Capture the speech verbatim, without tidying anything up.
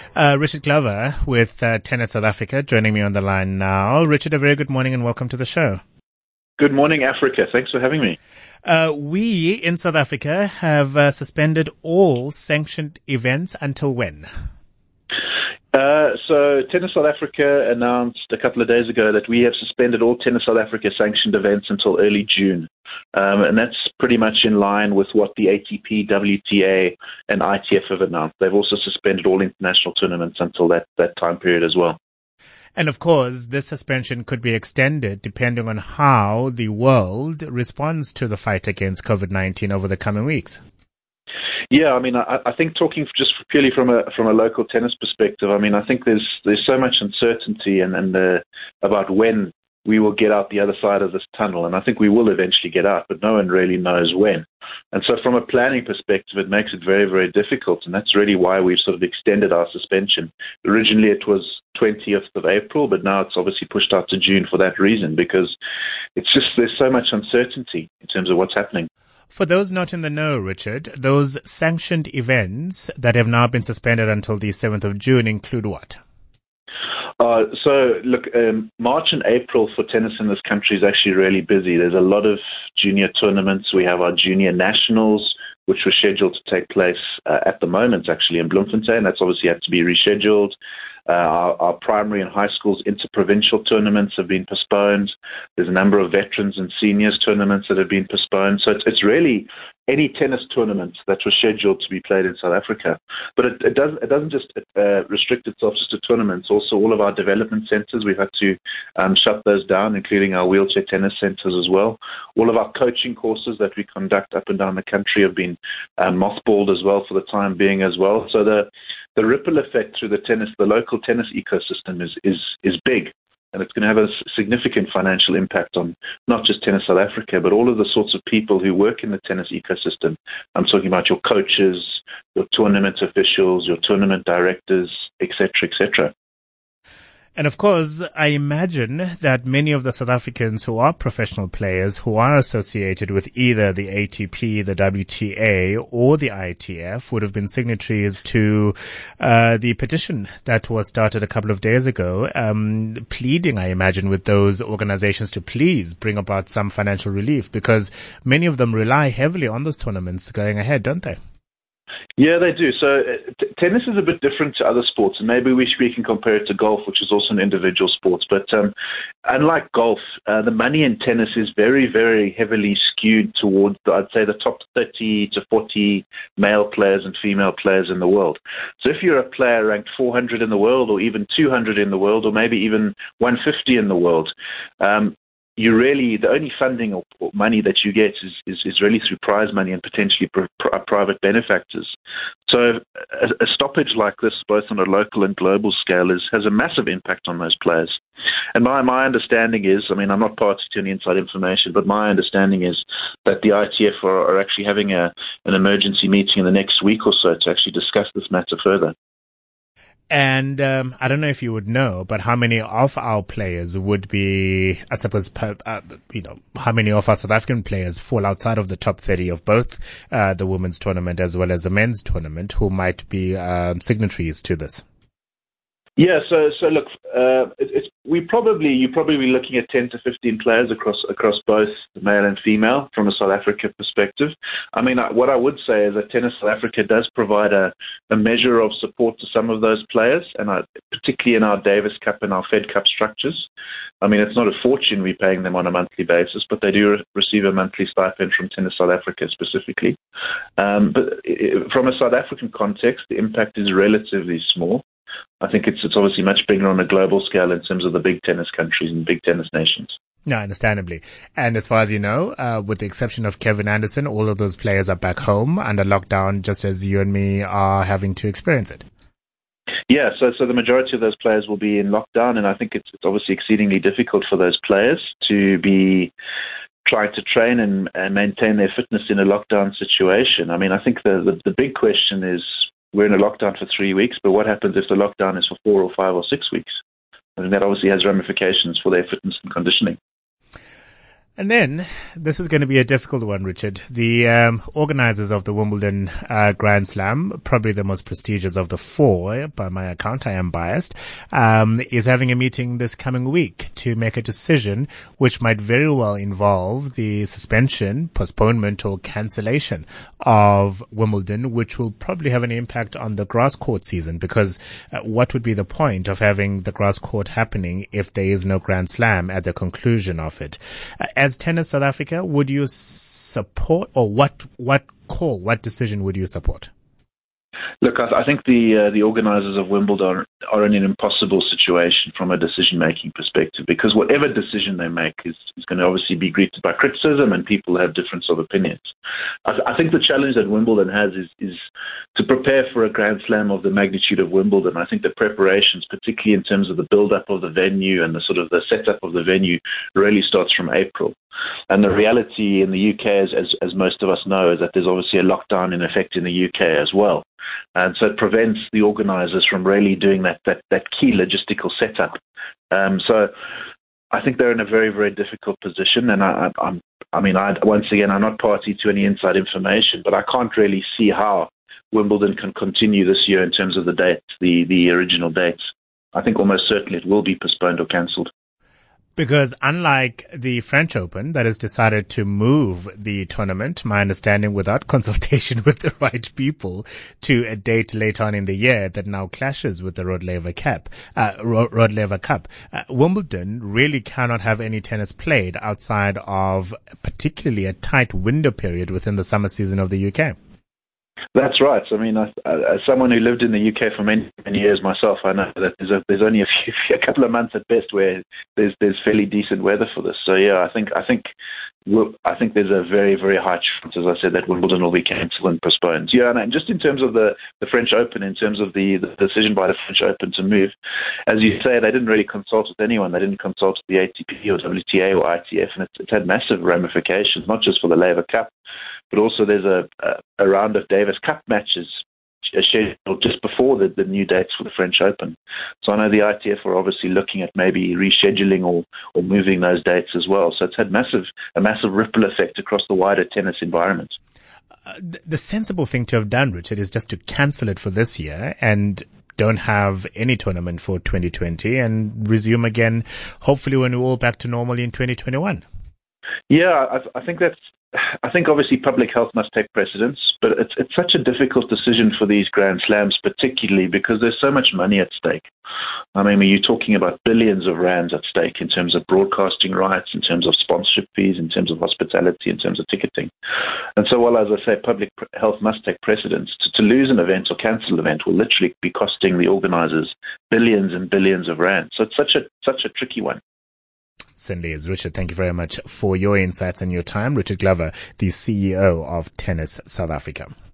Uh, Richard Glover with uh, Tennis South Africa joining me on the line now. Richard, a very good morning and welcome to the show. Good morning, Africa. Thanks for having me. Uh, we in South Africa have uh, suspended all sanctioned events until when? Uh, so Tennis South Africa announced a couple of days ago that we have suspended all Tennis South Africa sanctioned events until early June. Um, and that's pretty much in line with what the A T P, W T A, and I T F have announced. They've also suspended all international tournaments until that, that time period as well. And of course, this suspension could be extended depending on how the world responds to the fight against COVID nineteen over the coming weeks. Yeah, I mean, I, I think talking just purely from a from a local tennis perspective, I mean, I think there's there's so much uncertainty and, and uh, about when we will get out the other side of this tunnel, and I think we will eventually get out, but no one really knows when. And so from a planning perspective, it makes it very, very difficult, and that's really why we've sort of extended our suspension. Originally it was twentieth of April, but now it's obviously pushed out to June for that reason, because it's just there's so much uncertainty in terms of what's happening. For those not in the know, Richard, those sanctioned events that have now been suspended until the seventh of June include what? Uh, so, look, um, March and April for tennis in this country is actually really busy. There's a lot of junior tournaments. We have our junior nationals, which were scheduled to take place uh, at the moment, actually, in Bloemfontein. That's obviously had to be rescheduled. Uh, our, our primary and high schools interprovincial tournaments have been postponed. There's a number of veterans and seniors tournaments that have been postponed. So it's, it's really any tennis tournament that was scheduled to be played in South Africa. But it, it, does, it doesn't just uh, restrict itself just to tournaments. Also, all of our development centres, we've had to um, shut those down, including our wheelchair tennis centres as well. All of our coaching courses that we conduct up and down the country have been um, mothballed as well for the time being as well. So the The ripple effect through the tennis, the local tennis ecosystem is, is, is big, and it's going to have a significant financial impact on not just Tennis South Africa, but all of the sorts of people who work in the tennis ecosystem. I'm talking about your coaches, your tournament officials, your tournament directors, et cetera, et cetera. And of course, I imagine that many of the South Africans who are professional players who are associated with either the A T P, the W T A, or the I T F would have been signatories to uh, the petition that was started a couple of days ago, um, pleading, I imagine, with those organizations to please bring about some financial relief, because many of them rely heavily on those tournaments going ahead, don't they? Yeah, they do. So uh, t- tennis is a bit different to other sports, and maybe we, we can compare it to golf, which is also an individual sport. But um, unlike golf, uh, the money in tennis is very, very heavily skewed towards, the, I'd say, the top thirty to forty male players and female players in the world. So if you're a player ranked four hundred in the world, or even two hundred in the world, or maybe even one hundred fifty in the world, um, you really, the only funding or, or money that you get is, is, is really through prize money and potentially pr- pr- private benefactors. So a, a stoppage like this, both on a local and global scale, is has a massive impact on those players. And my, my understanding is, I mean, I'm not party to any inside information, but my understanding is that the I T F are, are actually having a, an emergency meeting in the next week or so to actually discuss this matter further. And um, I don't know if you would know, but how many of our players would be, I suppose, per, uh, you know, how many of our South African players fall outside of the top thirty of both uh, the women's tournament as well as the men's tournament who might be um, signatories to this? Yeah, so so look, uh, it, it's we probably you probably be looking at ten to fifteen players across across both male and female from a South Africa perspective. I mean, I, what I would say is that Tennis South Africa does provide a, a measure of support to some of those players, and I, particularly in our Davis Cup and our Fed Cup structures. I mean, it's not a fortune we're paying them on a monthly basis, but they do re- receive a monthly stipend from Tennis South Africa specifically. Um, but it, from a South African context, the impact is relatively small. I think it's it's obviously much bigger on a global scale in terms of the big tennis countries and big tennis nations. No, understandably. And as far as you know, uh, with the exception of Kevin Anderson, all of those players are back home under lockdown, just as you and me are having to experience it. Yeah, so so the majority of those players will be in lockdown, and I think it's, it's obviously exceedingly difficult for those players to be trying to train and, and maintain their fitness in a lockdown situation. I mean, I think the, the, the big question is, we're in a lockdown for three weeks, but what happens if the lockdown is for four or five or six weeks? I mean, that obviously has ramifications for their fitness and conditioning. And then, this is going to be a difficult one, Richard. The um, organizers of the Wimbledon uh, Grand Slam, probably the most prestigious of the four, by my account, I am biased, um, is having a meeting this coming week to make a decision which might very well involve the suspension, postponement, or cancellation of Wimbledon, which will probably have an impact on the grass court season, because uh, what would be the point of having the grass court happening if there is no Grand Slam at the conclusion of it? Uh, as Tennis South Africa, would you support, or what what call, what decision would you support? Look, I, I think the uh, the organisers of Wimbledon are in an impossible situation from a decision-making perspective, because whatever decision they make is, is going to obviously be greeted by criticism, and people have different sort of opinions. I, th- I think the challenge that Wimbledon has is, is to prepare for a Grand Slam of the magnitude of Wimbledon. I think the preparations, particularly in terms of the build-up of the venue and the sort of the setup of the venue, really starts from April. And the reality in the U K, as, as, as most of us know, is that there's obviously a lockdown in effect in the U K as well. And so it prevents the organisers from really doing that, that, that key logistical setup. Um, so I think they're in a very, very difficult position. And I, I, I'm, I mean, I, once again, I'm not party to any inside information, but I can't really see how Wimbledon can continue this year in terms of the dates, the, the original dates. I think almost certainly it will be postponed or cancelled. Because unlike the French Open that has decided to move the tournament, my understanding without consultation with the right people, to a date later on in the year that now clashes with the Rod Laver Cup, uh, Rod Laver Cup, uh, Wimbledon really cannot have any tennis played outside of particularly a tight window period within the summer season of the U K. That's right. I mean, I, as someone who lived in the U K for many, many years myself, I know that there's, a, there's only a few, a couple of months at best where there's there's fairly decent weather for this. So yeah, I think I think I think there's a very, very high chance, as I said, that Wimbledon will be cancelled and postponed. Yeah, and just in terms of the, the French Open, in terms of the, the decision by the French Open to move, as you say, they didn't really consult with anyone. They didn't consult with the A T P or W T A or I T F, and it's, it's had massive ramifications, not just for the Laver Cup, but also there's a, a, a round of Davis Cup matches scheduled just before the, the new dates for the French Open. So I know the I T F are obviously looking at maybe rescheduling or, or moving those dates as well. So it's had massive a massive ripple effect across the wider tennis environment. Uh, the sensible thing to have done, Richard, is just to cancel it for this year and don't have any tournament for twenty twenty and resume again, hopefully when we're all back to normal in twenty twenty-one. Yeah, I, I think that's I think obviously public health must take precedence, but it's it's such a difficult decision for these Grand Slams, particularly because there's so much money at stake. I mean, you're talking about billions of rands at stake in terms of broadcasting rights, in terms of sponsorship fees, in terms of hospitality, in terms of ticketing. And so while, as I say, public health must take precedence, to, to lose an event or cancel an event will literally be costing the organisers billions and billions of rands. So it's such a such a tricky one. Certainly is. Richard, thank you very much for your insights and your time. Richard Glover, the C E O of Tennis South Africa.